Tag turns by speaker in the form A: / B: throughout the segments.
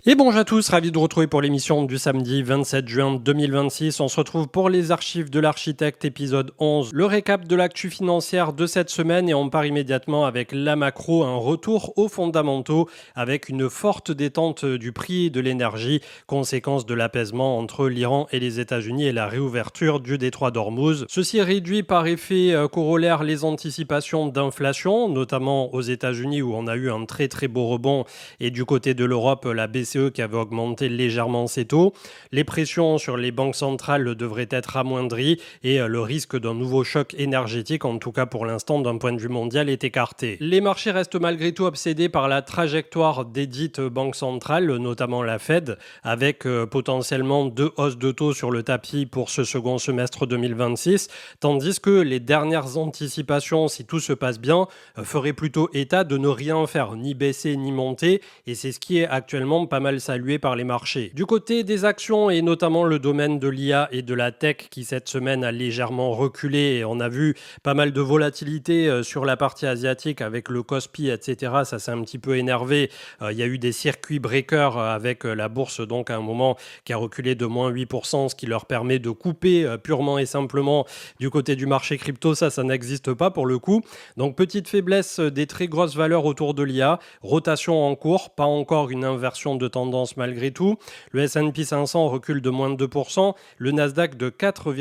A: Et bonjour à tous, ravi de vous retrouver pour l'émission du samedi 27 juin 2026. On se retrouve pour les archives de l'architecte, épisode 11. Le récap de l'actu financière de cette semaine et on part immédiatement avec la macro, un retour aux fondamentaux avec une forte détente du prix de l'énergie, conséquence de l'apaisement entre l'Iran et les États-Unis et la réouverture du détroit d'Ormuz. Ceci réduit par effet corollaire les anticipations d'inflation, notamment aux États-Unis où on a eu un très beau rebond et du côté de l'Europe, la BCE qui avait augmenté légèrement ses taux. Les pressions sur les banques centrales devraient être amoindries et le risque d'un nouveau choc énergétique, en tout cas pour l'instant d'un point de vue mondial, est écarté. Les marchés restent malgré tout obsédés par la trajectoire des dites banques centrales, notamment la Fed, avec potentiellement 2 hausses de taux sur le tapis pour ce second semestre 2026, tandis que les dernières anticipations, si tout se passe bien, feraient plutôt état de ne rien faire, ni baisser ni monter, et c'est ce qui est actuellement pas mal salué par les marchés. Du côté des actions et notamment le domaine de l'IA et de la tech qui cette semaine a légèrement reculé et on a vu pas mal de volatilité sur la partie asiatique avec le Kospi, etc. Ça s'est un petit peu énervé. Il y a eu des circuits breakers avec la bourse donc à un moment qui a reculé de moins 8%, ce qui leur permet de couper purement et simplement du côté du marché crypto. Ça n'existe pas pour le coup. Donc petite faiblesse des très grosses valeurs autour de l'IA, rotation en cours, pas encore une inversion de tendance malgré tout. Le S&P 500 recule de moins de 2%, le Nasdaq de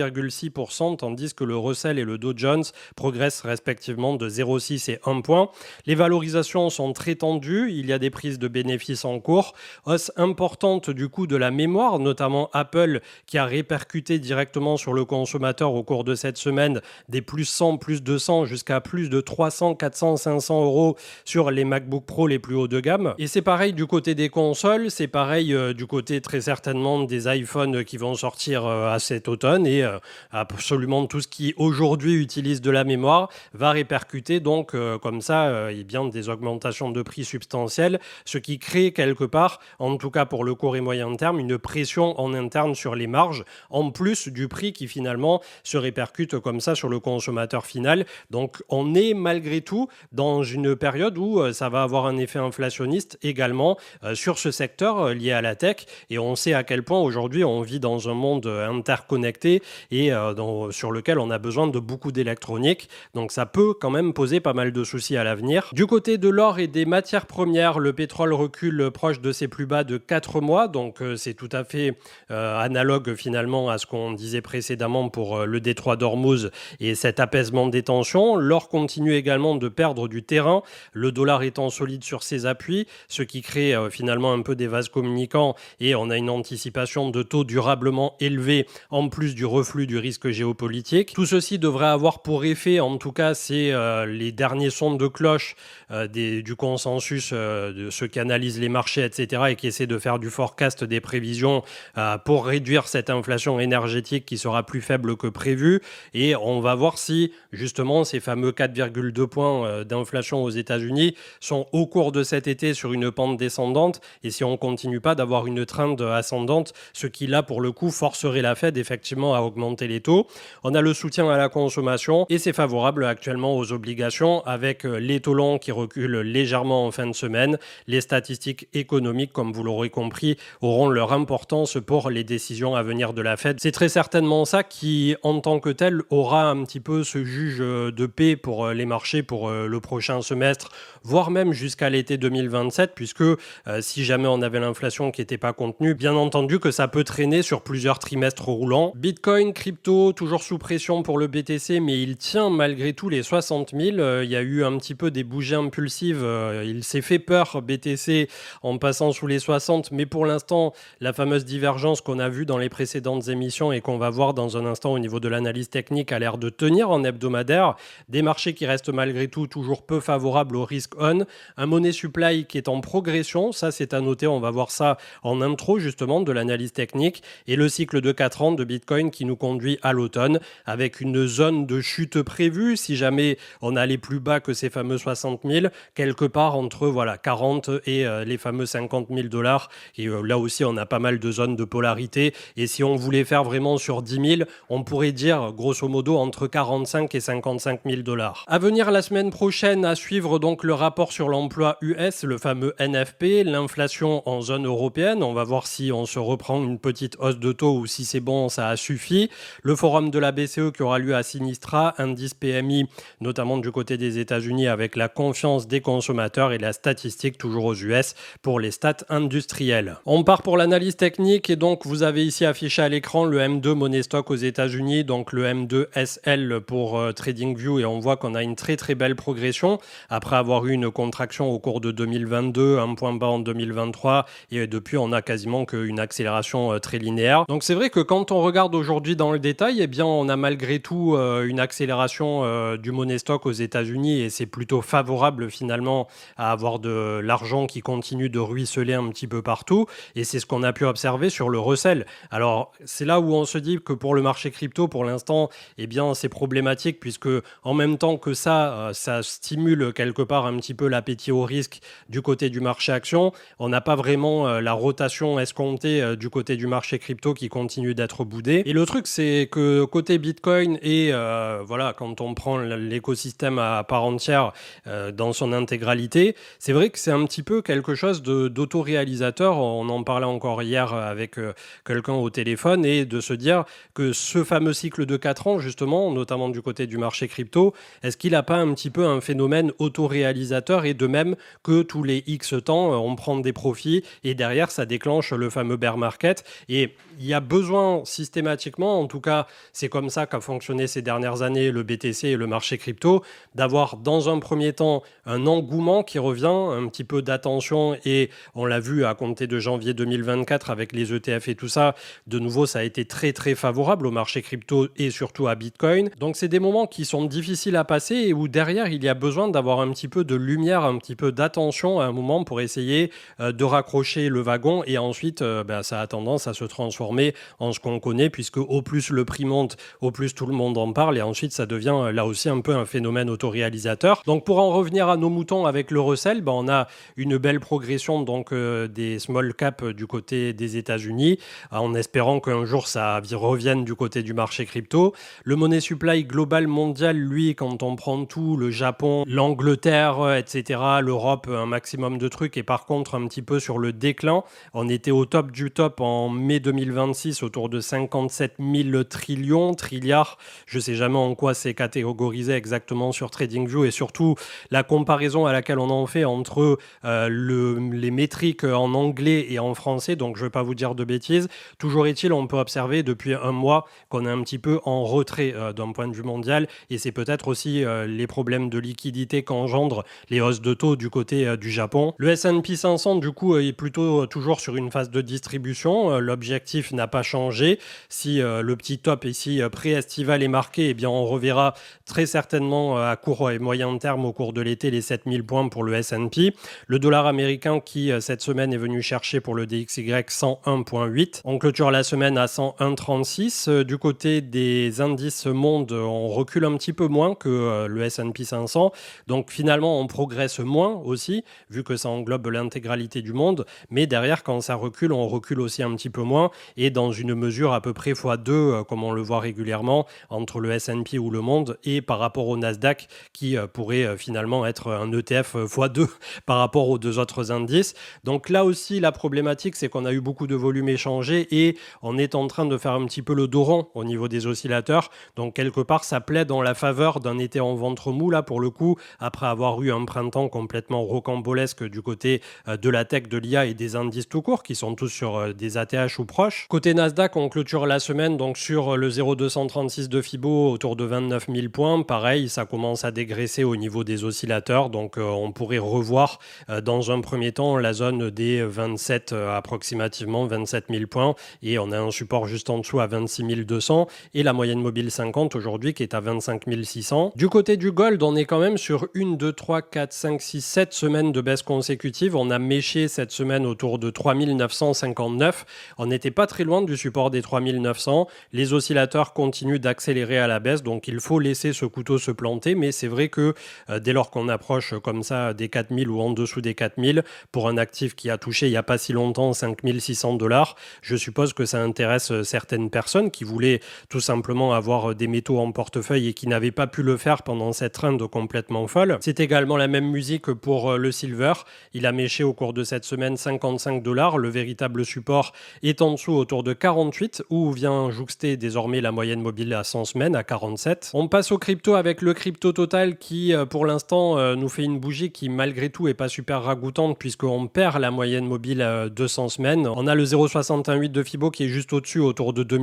A: 4,6%, tandis que le Russell et le Dow Jones progressent respectivement de 0,6 et 1 point. Les valorisations sont très tendues, il y a des prises de bénéfices en cours, hausse importante du coût de la mémoire, notamment Apple qui a répercuté directement sur le consommateur au cours de cette semaine des plus 100, plus 200 jusqu'à plus de 300, 400, 500 euros sur les MacBook Pro les plus hauts de gamme. Et c'est pareil du côté des consoles, c'est pareil du côté très certainement des iPhones qui vont sortir à cet automne et absolument tout ce qui aujourd'hui utilise de la mémoire va répercuter donc comme ça et bien des augmentations de prix substantielles, ce qui crée quelque part, en tout cas pour le court et moyen terme, une pression en interne sur les marges, en plus du prix qui finalement se répercute comme ça sur le consommateur final. Donc on est malgré tout dans une période où ça va avoir un effet inflationniste également sur ce secteur lié à la tech et on sait à quel point aujourd'hui on vit dans un monde interconnecté et sur lequel on a besoin de beaucoup d'électronique, donc ça peut quand même poser pas mal de soucis à l'avenir. Du côté de l'or et des matières premières, le pétrole recule proche de ses plus bas de 4 mois, donc c'est tout à fait analogue finalement à ce qu'on disait précédemment pour le détroit d'Ormuz et cet apaisement des tensions. L'or continue également de perdre du terrain, le dollar étant solide sur ses appuis, ce qui crée finalement un peu des vases communicants et on a une anticipation de taux durablement élevés en plus du reflux du risque géopolitique. Tout ceci devrait avoir pour effet, en tout cas c'est les derniers sons de cloche du consensus de ceux qui analysent les marchés, etc. et qui essaient de faire du forecast des prévisions pour réduire cette inflation énergétique qui sera plus faible que prévu et on va voir si justement ces fameux 4,2 points d'inflation aux États-Unis sont au cours de cet été sur une pente descendante et si on ne continue pas d'avoir une trend ascendante, ce qui là pour le coup forcerait la Fed effectivement à augmenter les taux. On a le soutien à la consommation et c'est favorable actuellement aux obligations avec les taux longs qui reculent légèrement en fin de semaine. Les statistiques économiques, comme vous l'aurez compris, auront leur importance pour les décisions à venir de la Fed. C'est très certainement ça qui, en tant que tel, aura un petit peu ce juge de paix pour les marchés pour le prochain semestre, voire même jusqu'à l'été 2027, puisque si jamais on avait l'inflation qui n'était pas contenue, bien entendu que ça peut traîner sur plusieurs trimestres roulants. Bitcoin, crypto, toujours sous pression pour le BTC, mais il tient malgré tout les 60 000. Il y a eu un petit peu des bougies impulsives. Il s'est fait peur, BTC, en passant sous les 60, mais pour l'instant, la fameuse divergence qu'on a vue dans les précédentes émissions et qu'on va voir dans un instant au niveau de l'analyse technique a l'air de tenir en hebdomadaire. Des marchés qui restent malgré tout toujours peu favorables au risque on. Un money supply qui est en progression, ça c'est à noter, on va voir ça en intro justement de l'analyse technique et le cycle de 4 ans de Bitcoin qui nous conduit à l'automne avec une zone de chute prévue si jamais on allait plus bas que ces fameux 60 000, quelque part entre 40 et les fameux 50 000 dollars et là aussi on a pas mal de zones de polarité et si on voulait faire vraiment sur 10 000, on pourrait dire grosso modo entre 45 et 55 000 dollars. À venir la semaine prochaine à suivre donc le rapport sur l'emploi US, le fameux NFP, l'inflation l'inflation en zone européenne. On va voir si on se reprend une petite hausse de taux ou si c'est bon, ça a suffi. Le forum de la BCE qui aura lieu à Sinistra, indice PMI, notamment du côté des États-Unis avec la confiance des consommateurs et la statistique toujours aux US pour les stats industrielles. On part pour l'analyse technique et donc vous avez ici affiché à l'écran le M2 Money Stock aux États-Unis, donc le M2 SL pour TradingView et on voit qu'on a une très très belle progression après avoir eu une contraction au cours de 2022, un point bas en 2023 et depuis on a quasiment qu'une accélération très linéaire. Donc c'est vrai que quand on regarde aujourd'hui dans le détail, eh bien on a malgré tout une accélération du money stock aux États-Unis et c'est plutôt favorable finalement à avoir de l'argent qui continue de ruisseler un petit peu partout et c'est ce qu'on a pu observer sur le Russell. Alors c'est là où on se dit que pour le marché crypto pour l'instant, eh bien c'est problématique puisque en même temps que ça stimule quelque part un petit peu l'appétit au risque du côté du marché action. On n'a pas vraiment la rotation escomptée du côté du marché crypto qui continue d'être boudé. Et le truc, c'est que côté Bitcoin et voilà, quand on prend l'écosystème à part entière dans son intégralité, c'est vrai que c'est un petit peu quelque chose d'autoréalisateur. On en parlait encore hier avec quelqu'un au téléphone et de se dire que ce fameux cycle de 4 ans, justement, notamment du côté du marché crypto, est-ce qu'il n'a pas un petit peu un phénomène autoréalisateur et de même que tous les X temps, on prend des profits et derrière, ça déclenche le fameux bear market. Et il y a besoin systématiquement, en tout cas, c'est comme ça qu'a fonctionné ces dernières années le BTC et le marché crypto, d'avoir dans un premier temps un engouement qui revient, un petit peu d'attention et on l'a vu à compter de janvier 2024 avec les ETF et tout ça, de nouveau, ça a été très très favorable au marché crypto et surtout à Bitcoin. Donc c'est des moments qui sont difficiles à passer et où derrière, il y a besoin d'avoir un petit peu de lumière, un petit peu d'attention à un moment pour essayer de raccrocher le wagon et ensuite ça a tendance à se transformer en ce qu'on connaît puisque au plus le prix monte, au plus tout le monde en parle et ensuite ça devient là aussi un peu un phénomène autoréalisateur. Donc pour en revenir à nos moutons avec le Russell, on a une belle progression donc des small caps du côté des États-Unis en espérant qu'un jour ça revienne du côté du marché crypto. Le money supply global mondial, lui, quand on prend tout, le Japon, l'Angleterre, etc., l'Europe, un maximum de trucs et par contre un petit peu sur le déclin. On était au top du top en mai 2026 autour de 57 000 trilliards. Je ne sais jamais en quoi c'est catégorisé exactement sur TradingView et surtout la comparaison à laquelle on en fait entre les métriques en anglais et en français. Donc je ne vais pas vous dire de bêtises. Toujours est-il, on peut observer depuis un mois qu'on est un petit peu en retrait d'un point de vue mondial et c'est peut-être aussi les problèmes de liquidité qu'engendrent les hausses de taux du côté du Japon. Le S&P 500 du coup est plutôt toujours sur une phase de distribution. L'objectif n'a pas changé. Si le petit top ici pré-estival est marqué, eh bien on reverra très certainement à court et moyen terme au cours de l'été les 7000 points pour le S&P. Le dollar américain qui cette semaine est venu chercher pour le DXY 101.8. On clôture la semaine à 101.36. Du côté des indices monde, on recule un petit peu moins que le S&P 500. Donc finalement, on progresse moins aussi, vu que ça englobe l'intégralité du monde. Mais derrière, quand ça recule, on recule aussi un petit peu moins. Et dans une mesure à peu près x2, comme on le voit régulièrement, entre le S&P ou le monde et par rapport au Nasdaq, qui pourrait finalement être un ETF x2 par rapport aux deux autres indices. Donc là aussi, la problématique, c'est qu'on a eu beaucoup de volume échangé et on est en train de faire un petit peu le dos rond au niveau des oscillateurs. Donc quelque part, ça plaît dans la faveur d'un été en ventre mou, là, pour le coup, après avoir eu un printemps complètement rocambolesque du côté de la tech, de l'IA et des indices tout court, qui sont tous sur des ATH ou proches. Côté Nasdaq, on clôture la semaine donc sur le 0,236 de Fibo autour de 29 000 points. Pareil, ça commence à dégraisser au niveau des oscillateurs, donc on pourrait revoir dans un premier temps la zone des 27 approximativement 27 000 points et on a un support juste en dessous à 26 200 et la moyenne mobile 50 aujourd'hui qui est à 25 600. Du côté du gold, on est quand même sur 1, 2, 3, 4, 5, 6, 7 semaines de baisse consécutive. On a méché cette semaine autour de 3 959. On n'était pas très loin du support des 3 900. Les oscillateurs continuent d'accélérer à la baisse, donc il faut laisser ce couteau se planter, mais c'est vrai que dès lors qu'on approche comme ça des 4000 ou en dessous des 4000, pour un actif qui a touché il n'y a pas si longtemps 5600 $, je suppose que ça intéresse certaines personnes qui voulaient tout simplement avoir des métaux en portefeuille et qui n'avaient pas pu le faire pendant cette trend complètement folle. C'est également la même musique pour le silver. Il a méché au cours de cette cette semaine 55 $. Le véritable support est en dessous autour de 48 où vient jouxter désormais la moyenne mobile à 100 semaines à 47. On passe au crypto avec le crypto total qui pour l'instant nous fait une bougie qui malgré tout est pas super ragoûtante puisqu'on perd la moyenne mobile à 200 semaines. On a le 0,68 de Fibo qui est juste au-dessus autour de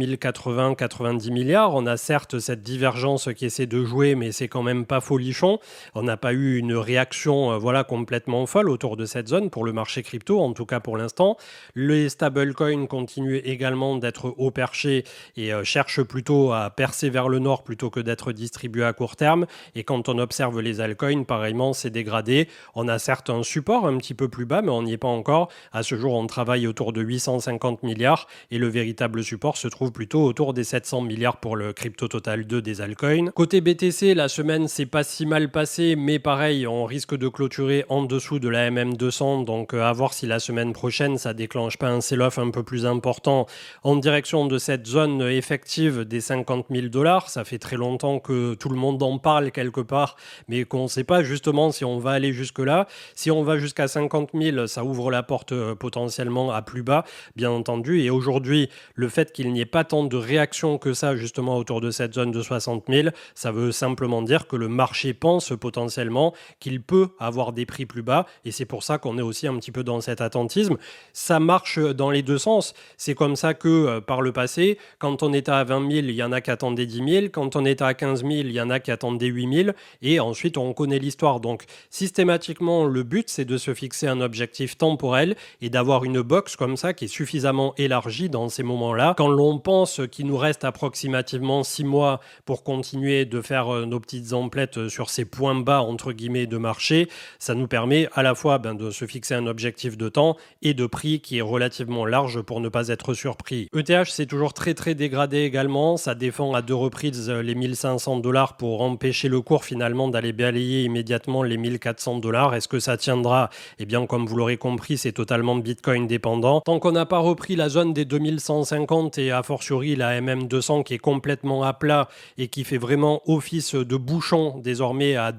A: 2080-90 milliards. On a certes cette divergence qui essaie de jouer mais c'est quand même pas folichon. On n'a pas eu une réaction complètement folle autour de cette zone pour le marché crypto, en tout cas pour l'instant. Les stablecoins continuent également d'être haut perché et cherchent plutôt à percer vers le nord plutôt que d'être distribués à court terme. Et quand on observe les altcoins, pareillement, c'est dégradé. On a certes un support un petit peu plus bas, mais on n'y est pas encore. À ce jour, on travaille autour de 850 milliards et le véritable support se trouve plutôt autour des 700 milliards pour le crypto total 2 des altcoins. Côté BTC, la semaine s'est pas si mal passée, mais pareil, on risque de clôturer en dessous de la MM200, donc à voir si la semaine prochaine ça déclenche pas un sell-off un peu plus important en direction de cette zone effective des 50 000 $. Ça fait très longtemps que tout le monde en parle quelque part, mais qu'on ne sait pas justement si on va aller jusque-là. Si on va jusqu'à 50 000, ça ouvre la porte potentiellement à plus bas, bien entendu. Et aujourd'hui, le fait qu'il n'y ait pas tant de réactions que ça justement autour de cette zone de 60 000, ça veut simplement dire que le marché pense potentiellement qu'il peut avoir des prix plus bas et c'est pour ça qu'on est aussi un petit peu dans cet attentisme. Ça marche dans les deux sens. C'est comme ça que par le passé, quand on était à 20 000, il y en a qui attendaient 10 000. Quand on était à 15 000, il y en a qui attendaient 8 000. Et ensuite, on connaît l'histoire. Donc, systématiquement, le but, c'est de se fixer un objectif temporel et d'avoir une box comme ça qui est suffisamment élargie dans ces moments-là. Quand l'on pense qu'il nous reste approximativement 6 mois pour continuer de faire nos petites emplettes sur ces points bas, entre guillemets, de marché, ça nous permet à la fois de se fixer un objectif de temps et de prix qui est relativement large pour ne pas être surpris. ETH, c'est toujours très très dégradé également. Ça défend à deux reprises les 1500 $ pour empêcher le cours finalement d'aller balayer immédiatement les 1400 $. Est-ce que ça tiendra? Eh bien, comme vous l'aurez compris, c'est totalement Bitcoin dépendant. Tant qu'on n'a pas repris la zone des 2150 et a fortiori la MM200 qui est complètement à plat et qui fait vraiment office de bouchon désormais à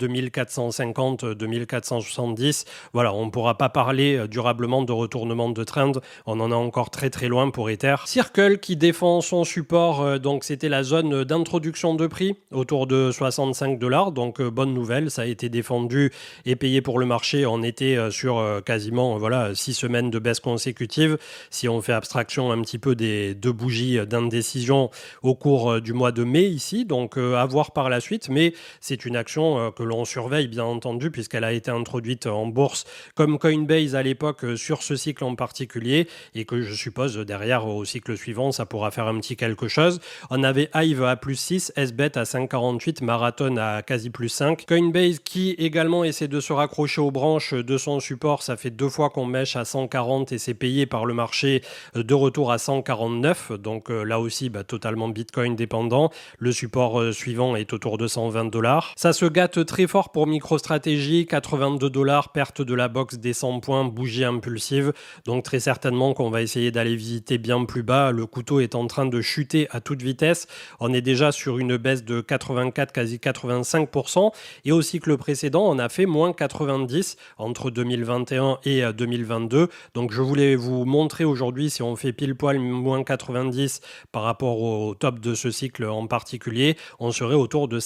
A: 2450, 2470, voilà, on ne pourra pas parler durablement de retournement de trend. On en est encore très très loin pour Ether. Circle qui défend son support, donc c'était la zone d'introduction de prix autour de 65 $. Donc bonne nouvelle, ça a été défendu et payé pour le marché. On était sur quasiment 6 semaines de baisse consécutive. Si on fait abstraction un petit peu des deux bougies d'indécision au cours du mois de mai ici, donc à voir par la suite, mais c'est une action que l'on surveille bien entendu puisqu'elle a été introduite en bourse comme Coinbase à l'époque sur ce cycle en particulier et que je suppose derrière au cycle suivant ça pourra faire un petit quelque chose. On avait Hive à plus 6, SBET à 5,48, Marathon à quasi plus 5. Coinbase qui également essaie de se raccrocher aux branches de son support, ça fait 2 fois qu'on mèche à 140 et c'est payé par le marché de retour à 149, donc là aussi totalement Bitcoin dépendant. Le support suivant est autour de 120 $. Ça se gâte très fort pour MicroStrategy, 82 $, perte de la box des 100 points, bougie impulsive, donc très certainement qu'on va essayer d'aller visiter bien plus bas. Le couteau est en train de chuter à toute vitesse. On est déjà sur une baisse de 84, quasi 85%. Et au cycle précédent, on a fait moins 90 entre 2021 et 2022. Donc je voulais vous montrer aujourd'hui si on fait pile poil moins 90 par rapport au top de ce cycle en particulier, on serait autour de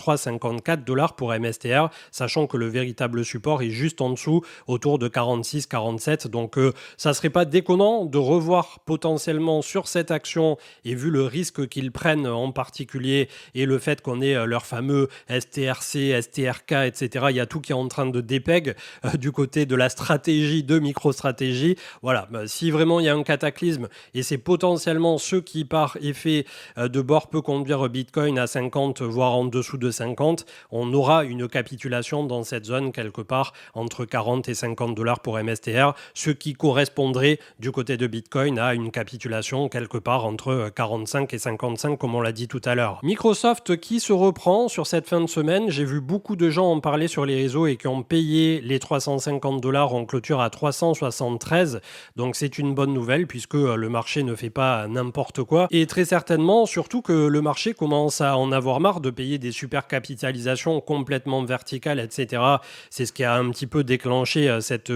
A: 53-54 $ pour MSTR, sachant que le véritable support est juste en dessous, autour de 46-47. Donc ça serait pas déconnant de revoir potentiellement sur cette action et vu le risque qu'ils prennent en particulier et le fait qu'on ait leur fameux STRC, STRK, etc. Il y a tout qui est en train de dépeg du côté de la stratégie de MicroStrategy. Voilà, si vraiment il y a un cataclysme et c'est potentiellement ce qui par effet de bord peut conduire Bitcoin à 50 voire en dessous de 50, on aura une capitulation dans cette zone quelque part entre 40 et 50 $ pour MSTR, ce qui correspondrait du côté de Bitcoin à une capitulation quelque part entre 45 et 55 comme on l'a dit tout à l'heure. Microsoft qui se reprend sur cette fin de semaine, j'ai vu beaucoup de gens en parler sur les réseaux et qui ont payé les 350 $ en clôture à 373, donc c'est une bonne nouvelle puisque le marché ne fait pas n'importe quoi et très certainement surtout que le marché commence à en avoir marre de payer des super capitalisations complètement verticales, etc. C'est ce qui a un petit peu déclenché cette peur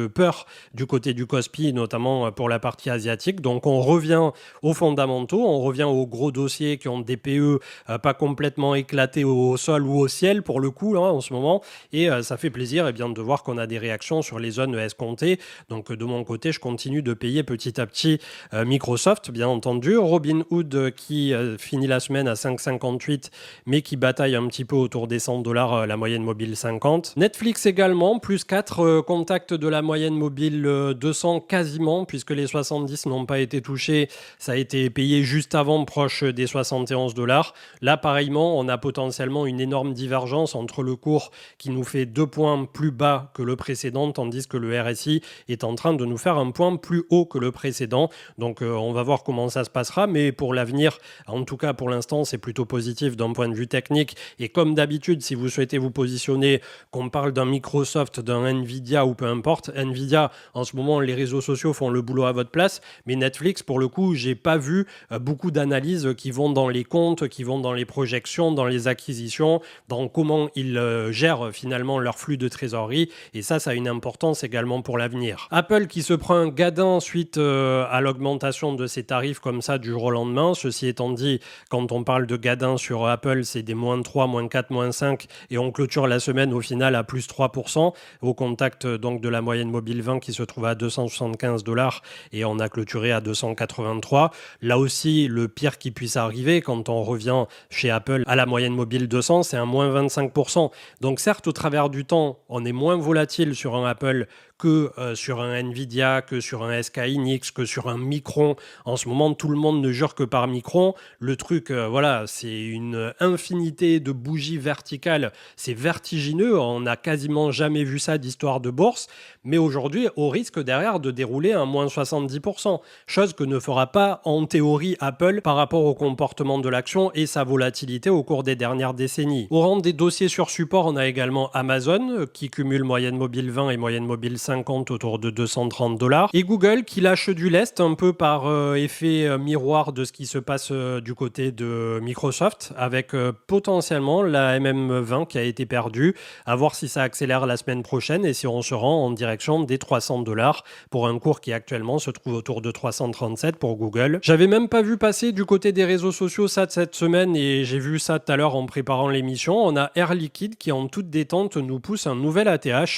A: secteur du côté du Kospi, notamment pour la partie asiatique. Donc on revient aux fondamentaux, on revient aux gros dossiers qui ont des PE pas complètement éclatés au sol ou au ciel pour le coup en ce moment. Et ça fait plaisir de voir qu'on a des réactions sur les zones escomptées. Donc de mon côté, je continue de payer petit à petit Microsoft, bien entendu. Robinhood qui finit la semaine à 5,58 mais qui bataille un petit peu autour des $100, la moyenne mobile 50. Netflix également, plus 4, contact de la moyenne mobile 200 quasiment, puisque les 70 n'ont pas été touchés. Ça a été payé juste avant, proche des $71. Là, pareillement, on a potentiellement une énorme divergence entre le cours qui nous fait 2 points plus bas que le précédent, tandis que le RSI est en train de nous faire un point plus haut que le précédent. Donc on va voir comment ça se passera, mais pour l'avenir, en tout cas pour l'instant, c'est plutôt positif d'un point de vue technique. Et comme d'habitude, si vous souhaitez vous positionner, qu'on parle d'un Microsoft, d'un Nvidia ou peu importe, Nvidia, en ce moment, les réseaux sociaux font le boulot à votre place, mais Netflix, pour le coup, j'ai pas vu beaucoup d'analyses qui vont dans les comptes, qui vont dans les projections, dans les acquisitions, dans comment ils gèrent finalement leur flux de trésorerie, et ça a une importance également pour l'avenir. Apple qui se prend un gadin suite à l'augmentation de ses tarifs comme ça du jour au lendemain. Ceci étant dit, quand on parle de gadin sur Apple, c'est des moins 3, moins 4, moins 5, et on clôture la semaine au final à plus 3%, au contact donc de la moyenne mobile 20 qui se trouve à $275, et on a clôturé à 283. Là aussi, le pire qui puisse arriver quand on revient chez Apple à la moyenne mobile 200, c'est un moins 25%. Donc certes, au travers du temps, on est moins volatile sur un Apple que sur un Nvidia, que sur un SK Hynix, que sur un Micron. En ce moment, tout le monde ne jure que par Micron. Le truc, c'est une infinité de bougies verticales. C'est vertigineux. On n'a quasiment jamais vu ça d'histoire de bourse. Mais aujourd'hui, au risque derrière de dérouler un moins 70%. Chose que ne fera pas, en théorie, Apple par rapport au comportement de l'action et sa volatilité au cours des dernières décennies. Au rang des dossiers sur support, on a également Amazon qui cumule moyenne mobile 20 et moyenne mobile 50 autour de $230, et Google qui lâche du lest un peu par effet miroir de ce qui se passe du côté de Microsoft, avec potentiellement la MM20 qui a été perdue, à voir si ça accélère la semaine prochaine et si on se rend en direction des $300 pour un cours qui actuellement se trouve autour de 337 pour Google. J'avais même pas vu passer du côté des réseaux sociaux ça de cette semaine, et j'ai vu ça tout à l'heure en préparant l'émission. On a Air Liquide qui en toute détente nous pousse un nouvel ATH,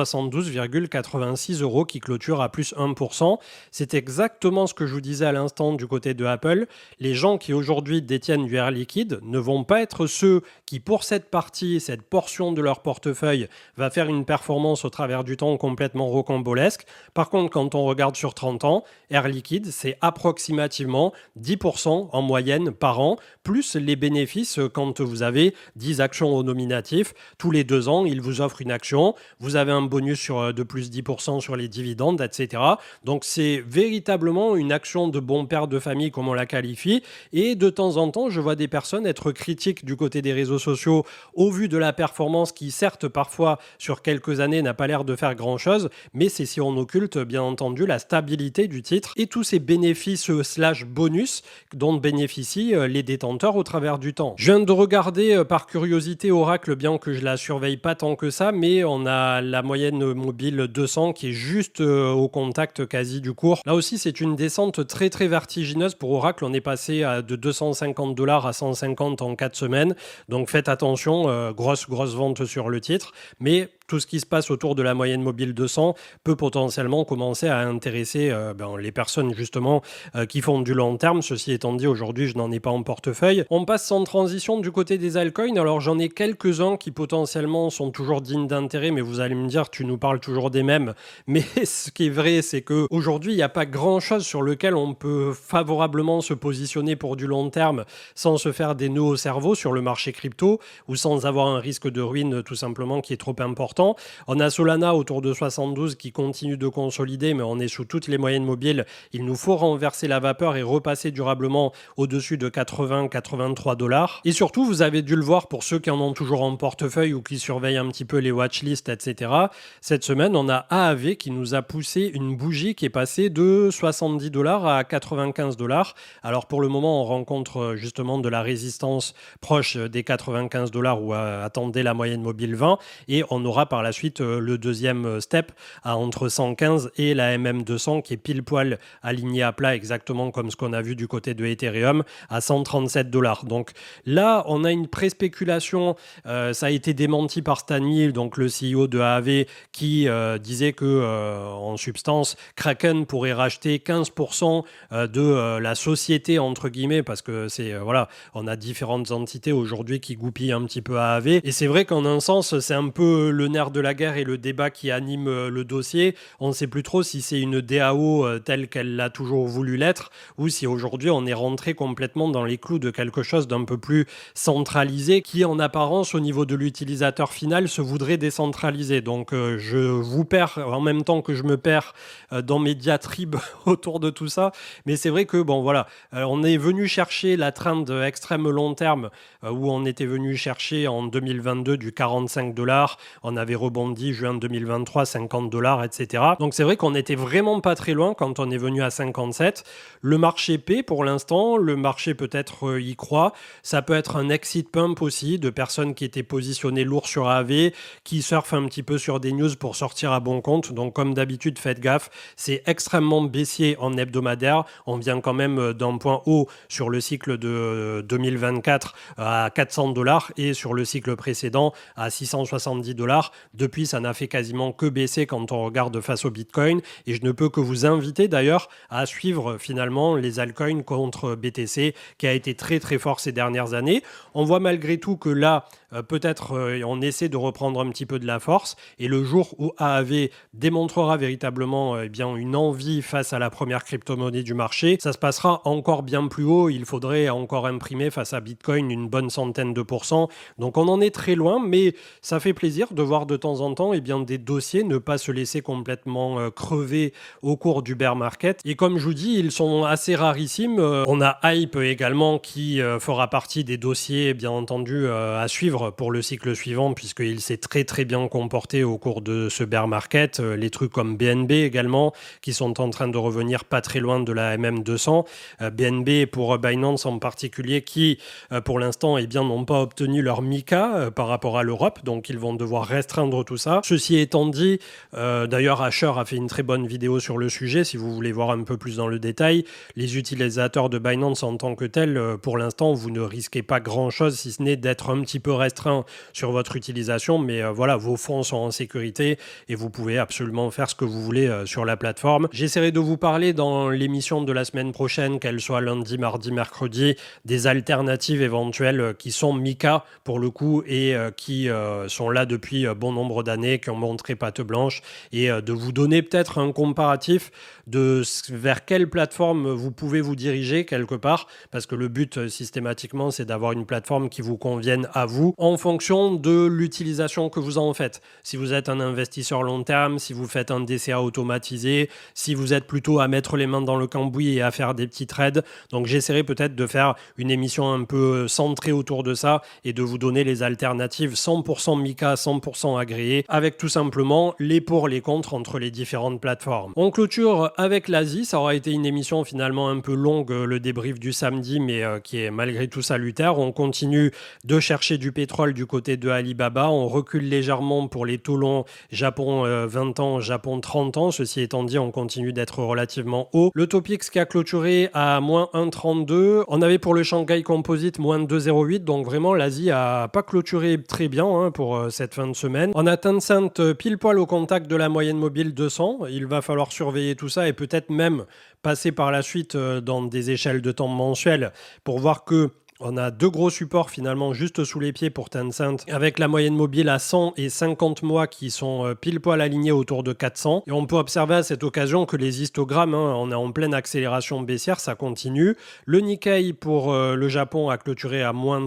A: 172,86 € qui clôture à plus 1%. C'est exactement ce que je vous disais à l'instant du côté de Apple. Les gens qui aujourd'hui détiennent du Air Liquide ne vont pas être ceux qui, pour cette partie, cette portion de leur portefeuille, va faire une performance au travers du temps complètement rocambolesque. Par contre, quand on regarde sur 30 ans, Air Liquide, c'est approximativement 10% en moyenne par an, plus les bénéfices quand vous avez 10 actions au nominatif. Tous les 2 ans, ils vous offrent une action. Vous avez un bonus de plus 10% sur les dividendes, etc. Donc c'est véritablement une action de bon père de famille, comme on la qualifie. Et de temps en temps, je vois des personnes être critiques du côté des réseaux sociaux au vu de la performance qui, certes, parfois, sur quelques années, n'a pas l'air de faire grand-chose, mais c'est si on occulte, bien entendu, la stabilité du titre et tous ces bénéfices / bonus dont bénéficient les détenteurs au travers du temps. Je viens de regarder par curiosité Oracle, bien que je la surveille pas tant que ça, mais on a la moyenne mobile 200 qui est juste au contact quasi du cours. Là aussi, c'est une descente très très vertigineuse pour Oracle. On est passé de $250 à 150 en 4 semaines. Donc faites attention, grosse vente sur le titre. Mais tout ce qui se passe autour de la moyenne mobile 200 peut potentiellement commencer à intéresser les personnes justement qui font du long terme. Ceci étant dit, aujourd'hui, je n'en ai pas en portefeuille. On passe sans transition du côté des altcoins. Alors j'en ai quelques-uns qui potentiellement sont toujours dignes d'intérêt, mais vous allez me dire, tu nous parles toujours des mêmes. Mais ce qui est vrai, c'est qu'aujourd'hui, il n'y a pas grand-chose sur lequel on peut favorablement se positionner pour du long terme sans se faire des nœuds au cerveau sur le marché crypto ou sans avoir un risque de ruine tout simplement qui est trop important. On a Solana autour de 72 qui continue de consolider, mais on est sous toutes les moyennes mobiles. Il nous faut renverser la vapeur et repasser durablement au-dessus de 80-83 $. Et surtout, vous avez dû le voir pour ceux qui en ont toujours en portefeuille ou qui surveillent un petit peu les watchlists, etc. Cette semaine, on a AAV qui nous a poussé une bougie qui est passée de 70 $ à 95 $. Alors pour le moment, on rencontre justement de la résistance proche des 95 $ ou attendez la moyenne mobile 20, et on aura par la suite le deuxième step à entre 115 et la MM200 qui est pile poil alignée à plat, exactement comme ce qu'on a vu du côté de Ethereum, à 137 $. Donc là, on a une pré-spéculation. Ça a été démenti par Stan Hill, donc le CEO de Aave, qui disait que en substance, Kraken pourrait racheter 15% de la société, entre guillemets, parce que c'est voilà, on a différentes entités aujourd'hui qui goupillent un petit peu Aave. Et c'est vrai qu'en un sens, c'est un peu le nerf de la guerre et le débat qui anime le dossier. On ne sait plus trop si c'est une DAO telle qu'elle l'a toujours voulu l'être, ou si aujourd'hui on est rentré complètement dans les clous de quelque chose d'un peu plus centralisé, qui en apparence au niveau de l'utilisateur final se voudrait décentralisé. Donc je vous perds en même temps que je me perds dans mes diatribes autour de tout ça. Mais c'est vrai que bon voilà, on est venu chercher la trend extrême long terme où on était venu chercher en 2022 du 45 $, on avait rebondi juin 2023 50 $, etc. Donc c'est vrai qu'on n'était vraiment pas très loin quand on est venu à 57. Le marché paie pour l'instant, le marché peut-être y croit. Ça peut être un exit pump aussi de personnes qui étaient positionnées lourd sur Aave, qui surfent un petit peu sur des news pour sortir à bon compte. Donc comme d'habitude, faites gaffe, c'est extrêmement baissier en hebdomadaire. On vient quand même d'un point haut sur le cycle de 2024 à 400 $ et sur le cycle précédent à 670 $. Depuis, ça n'a fait quasiment que baisser quand on regarde face au Bitcoin. Et je ne peux que vous inviter d'ailleurs à suivre finalement les altcoins contre BTC qui a été très très fort ces dernières années. On voit malgré tout que là, peut-être on essaie de reprendre un petit peu de la force et le jour où Aave démontrera véritablement eh bien, une envie face à la première crypto-monnaie du marché, ça se passera encore bien plus haut. Il faudrait encore imprimer face à Bitcoin une bonne centaine de %. Donc on en est très loin, mais ça fait plaisir de voir de temps en temps eh bien, des dossiers ne pas se laisser complètement crever au cours du bear market. Et comme je vous dis, ils sont assez rarissimes. On a Hype également qui fera partie des dossiers bien entendu à suivre pour le cycle suivant puisqu'il s'est très très bien comporté au cours de ce bear market. Les trucs comme BNB également qui sont en train de revenir pas très loin de la MM200. BNB pour Binance en particulier qui pour l'instant eh bien, n'ont pas obtenu leur MiCA par rapport à l'Europe, donc ils vont devoir restreindre tout ça. Ceci étant dit, d'ailleurs Asher a fait une très bonne vidéo sur le sujet si vous voulez voir un peu plus dans le détail. Les utilisateurs de Binance en tant que tels, pour l'instant vous ne risquez pas grand chose si ce n'est d'être un petit peu restreint sur votre utilisation, mais voilà, vos fonds sont en sécurité et vous pouvez absolument faire ce que vous voulez sur la plateforme. J'essaierai de vous parler dans l'émission de la semaine prochaine, qu'elle soit lundi, mardi, mercredi, des alternatives éventuelles qui sont MiCA pour le coup et qui sont là depuis bon nombre d'années, qui ont montré patte blanche et de vous donner peut-être un comparatif de vers quelle plateforme vous pouvez vous diriger quelque part, parce que le but systématiquement c'est d'avoir une plateforme qui vous convienne à vous en fonction de l'utilisation que vous en faites. Si vous êtes un investisseur long terme, si vous faites un DCA automatisé, si vous êtes plutôt à mettre les mains dans le cambouis et à faire des petits trades. Donc j'essaierai peut-être de faire une émission un peu centrée autour de ça et de vous donner les alternatives 100% MiCA, 100% agréées, avec tout simplement les pour, les contre entre les différentes plateformes. On clôture avec l'Asie. Ça aura été une émission finalement un peu longue, le débrief du samedi, mais qui est malgré tout salutaire. On continue de chercher du pétrole du côté de Alibaba. On recule légèrement pour les taux longs Japon 20 ans, Japon 30 ans. Ceci étant dit, on continue d'être relativement haut. Le Topix qui a clôturé à moins 1,32. On avait pour le Shanghai Composite moins 2,08. Donc vraiment, l'Asie a pas clôturé très bien pour cette fin de semaine. On a Tencent pile poil au contact de la moyenne mobile 200. Il va falloir surveiller tout ça et peut-être même passer par la suite dans des échelles de temps mensuelles pour voir que on a deux gros supports finalement juste sous les pieds pour Tencent avec la moyenne mobile à 100 et 50 mois qui sont pile poil alignés autour de 400. Et on peut observer à cette occasion que les histogrammes, on est en pleine accélération baissière, ça continue. Le Nikkei pour le Japon a clôturé à moins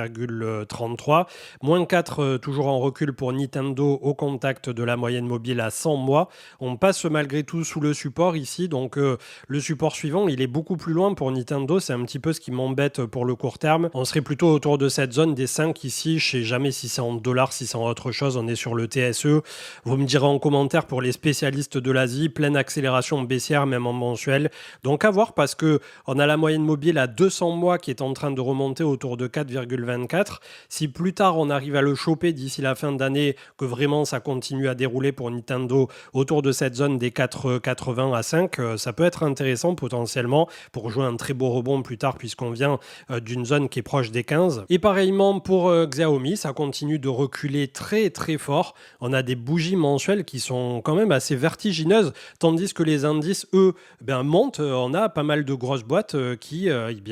A: 2,33. Moins 4 toujours en recul pour Nintendo au contact de la moyenne mobile à 100 mois. On passe malgré tout sous le support ici. Donc le support suivant, il est beaucoup plus loin pour Nintendo. C'est un petit peu ce qui m'embête pour le court terme. On serait plutôt autour de cette zone des 5 ici. Je sais jamais si c'est en dollars, si c'est en autre chose. On est sur le TSE. Vous me direz en commentaire pour les spécialistes de l'Asie, pleine accélération baissière même en mensuel. Donc à voir parce que on a la moyenne mobile à 200 mois qui est en train de remonter autour de 4,24. Si plus tard on arrive à le choper d'ici la fin d'année, que vraiment ça continue à dérouler pour Nintendo autour de cette zone des 4,80 à 5, ça peut être intéressant potentiellement pour jouer un très beau rebond plus tard puisqu'on vient d'une zone qui est proche des 15. Et pareillement pour Xiaomi, ça continue de reculer très très fort. On a des bougies mensuelles qui sont quand même assez vertigineuses, tandis que les indices, eux, montent. On a pas mal de grosses boîtes qui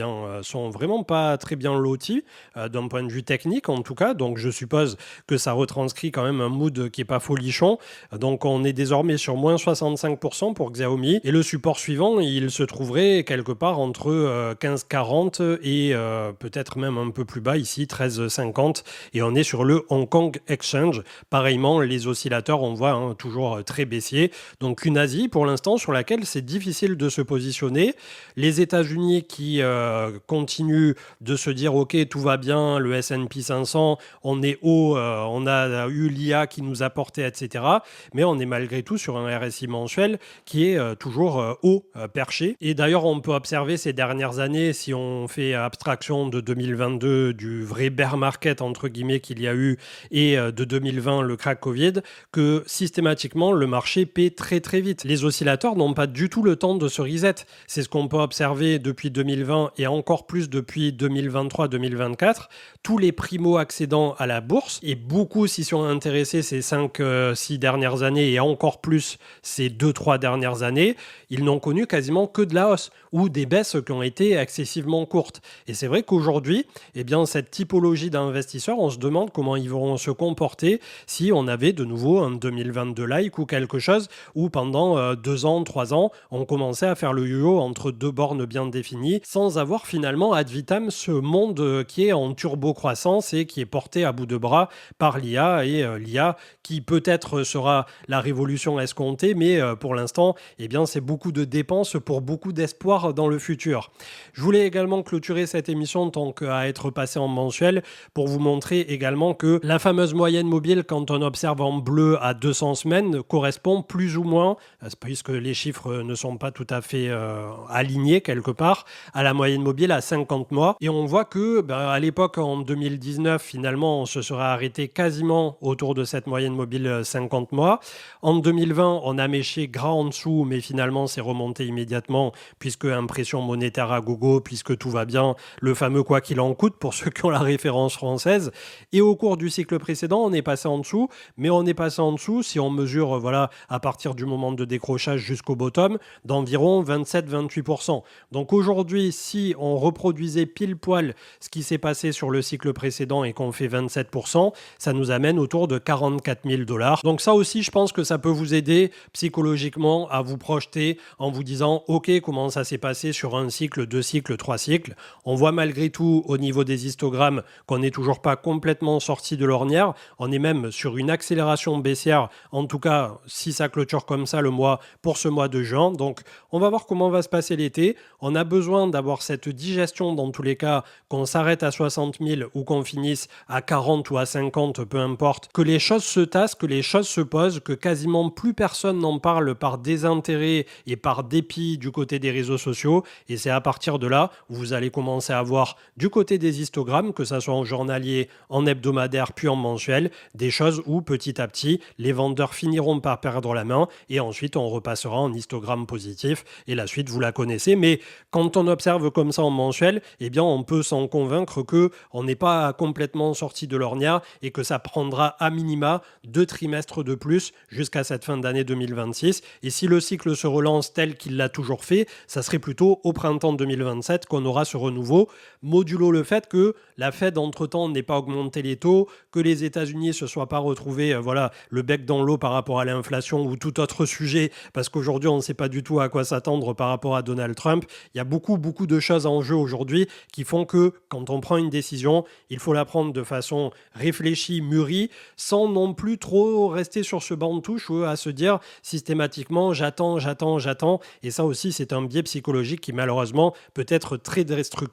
A: sont vraiment pas très bien loties d'un point de vue technique en tout cas. Donc je suppose que ça retranscrit quand même un mood qui est pas folichon. Donc on est désormais sur moins 65% pour Xiaomi et le support suivant, il se trouverait quelque part entre 15,40 et peut-être même un peu plus bas ici, 13,50, et on est sur le Hong Kong Exchange. Pareillement, les oscillateurs, on voit toujours très baissiers. Donc une Asie pour l'instant sur laquelle c'est difficile de se positionner. Les États-Unis qui continuent de se dire ok, tout va bien, le S&P 500, on est haut, on a eu l'IA qui nous a porté, etc. Mais on est malgré tout sur un RSI mensuel qui est toujours haut perché. Et d'ailleurs, on peut observer ces dernières années, si on fait abstraction de 2022, du vrai bear market entre guillemets qu'il y a eu, et de 2020, le crack Covid, que systématiquement, le marché paie très très vite. Les oscillateurs n'ont pas du tout le temps de se reset. C'est ce qu'on peut observer depuis 2020 et encore plus depuis 2023-2024. Tous les primo-accédants à la bourse, et beaucoup s'y sont intéressés ces 5-6 dernières années et encore plus ces 2-3 dernières années, ils n'ont connu quasiment que de la hausse ou des baisses qui ont été excessivement courtes. Et c'est vrai qu'aujourd'hui, cette typologie d'investisseurs, on se demande comment ils vont se comporter si on avait de nouveau un 2022-like ou quelque chose où pendant 2 ans, 3 ans, on commençait à faire le yo-yo entre deux bornes bien définies sans avoir finalement ad vitam ce monde qui est en turbo-croissance et qui est porté à bout de bras par l'IA et l'IA qui peut-être sera la révolution escomptée, mais pour l'instant, c'est beaucoup de dépenses pour beaucoup d'espoir dans le futur. Je voulais également clôturer cette émission tant qu'à être passé en mensuel pour vous montrer également que la fameuse moyenne mobile, quand on observe en bleu à 200 semaines, correspond plus ou moins, puisque les chiffres ne sont pas tout à fait alignés quelque part, à la moyenne mobile à 50 mois. Et on voit que à l'époque, en 2019, finalement, on se serait arrêté quasiment autour de cette moyenne mobile 50 mois. En 2020, on a méché gras en dessous, mais finalement, c'est remonté immédiatement, puisque impression monétaire à gogo, puisque tout va bien, le fameux quoi qu'il en coûte, pour ceux qui ont la référence française. Et au cours du cycle précédent, on est passé en dessous, mais on est passé en dessous, si on mesure à partir du moment de décrochage jusqu'au bottom, d'environ 27-28%. Donc aujourd'hui, si on reproduisait pile poil ce qui s'est passé sur le cycle précédent et qu'on fait 27%, ça nous amène autour de 44 000 $. Donc ça aussi, je pense que ça peut vous aider psychologiquement à vous projeter en vous disant « Ok, comment ça s'est passé sur un cycle, 2 cycles, 3 cycles ?» On voit malgré tout au niveau des histogrammes qu'on n'est toujours pas complètement sorti de l'ornière. On est même sur une accélération baissière, en tout cas si ça clôture comme ça le mois pour ce mois de juin. Donc on va voir comment va se passer l'été. On a besoin d'avoir cette digestion dans tous les cas, qu'on s'arrête à 60 000 ou qu'on finisse à 40 ou à 50, peu importe, que les choses se tassent, que les choses se posent, que quasiment plus personne n'en parle par désintérêt et par dépit du côté des réseaux sociaux. Et c'est à partir de là où vous allez commencer à voir du côté des histogrammes, que ça soit en journalier, en hebdomadaire, puis en mensuel, des choses où petit à petit, les vendeurs finiront par perdre la main et ensuite on repassera en histogramme positif et la suite vous la connaissez. Mais quand on observe comme ça en mensuel, on peut s'en convaincre que on n'est pas complètement sorti de l'ornière et que ça prendra à minima 2 trimestres de plus jusqu'à cette fin d'année 2026. Et si le cycle se relance tel qu'il l'a toujours fait, ça serait plutôt au printemps 2027 qu'on aura ce renouveau, modulo le fait que la Fed entre-temps n'ait pas augmenté les taux, que les États-Unis ne se soient pas retrouvés le bec dans l'eau par rapport à l'inflation ou tout autre sujet, parce qu'aujourd'hui on ne sait pas du tout à quoi s'attendre par rapport à Donald Trump. Il y a beaucoup de choses en jeu aujourd'hui qui font que quand on prend une décision, il faut la prendre de façon réfléchie, mûrie, sans non plus trop rester sur ce banc de touche ou à se dire systématiquement j'attends. Et ça aussi, c'est un biais psychologique qui malheureusement peut être très destructeur au niveau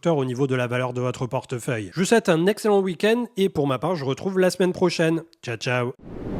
A: niveau de la valeur de votre portefeuille. Je vous souhaite un excellent week-end et pour ma part, je vous retrouve la semaine prochaine. Ciao, ciao.